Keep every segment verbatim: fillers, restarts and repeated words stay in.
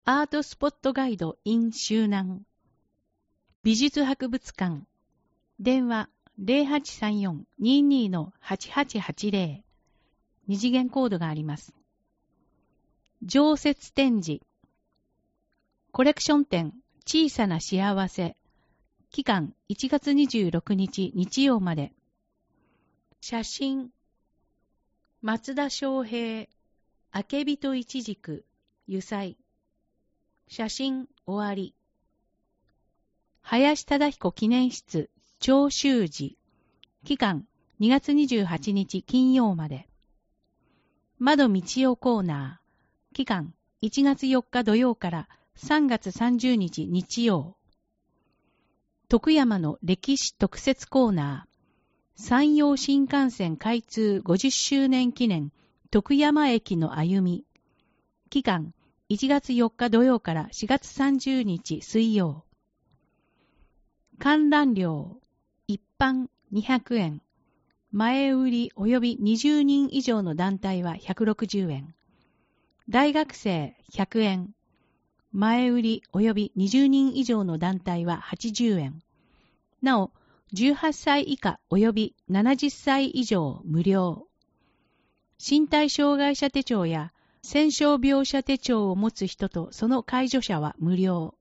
アートスポットガイド in 周南美術博物館電話 ゼロはちさんよん にーにー はちはちはちゼロ 二次元コードがあります。常設展示コレクション展小さな幸せ期間いちがつにじゅうろくにち日曜まで写真松田翔平あけびといちじく油彩写真終わり林忠彦記念室長州寺期間にがつにじゅうはちにち金曜まで窓道代コーナー期間いちがつよっか土曜からさんがつさんじゅうにち日曜徳山の歴史特設コーナー山陽新幹線開通ごじゅっしゅうねん記念徳山駅の歩み期間いちがつよっか土曜からしがつさんじゅうにち水曜観覧料一般にひゃくえん前売り及びにじゅうにん以上の団体はひゃくろくじゅうえん大学生ひゃくえん前売り及びにじゅうにん以上の団体ははちじゅうえんなおじゅうはっさい以下及びななじゅっさい以上無料身体障害者手帳や戦傷病者手帳を持つ人とその介助者は無料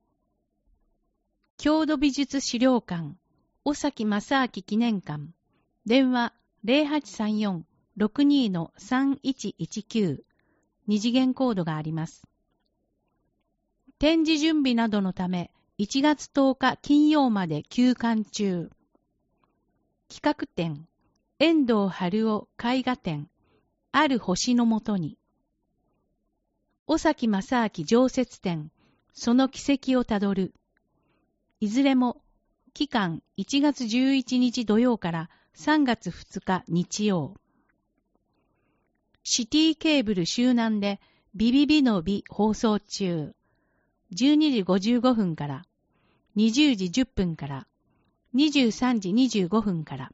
郷土美術資料館尾崎正明記念館電話 ゼロはちさんよん ろくにー さんいちいちきゅう 二次元コードがあります。展示準備などのためいちがつとおか金曜まで休館中企画展遠藤春夫絵画展ある星のもとに尾崎正明常設展その軌跡をたどるいずれも期間いちがつじゅういちにち土曜からさんがつふつか日曜シティケーブル周南でビビビの美放送中じゅうにじごじゅうごふんからにじゅうじじゅっぷんからにじゅうさんじにじゅうごふんから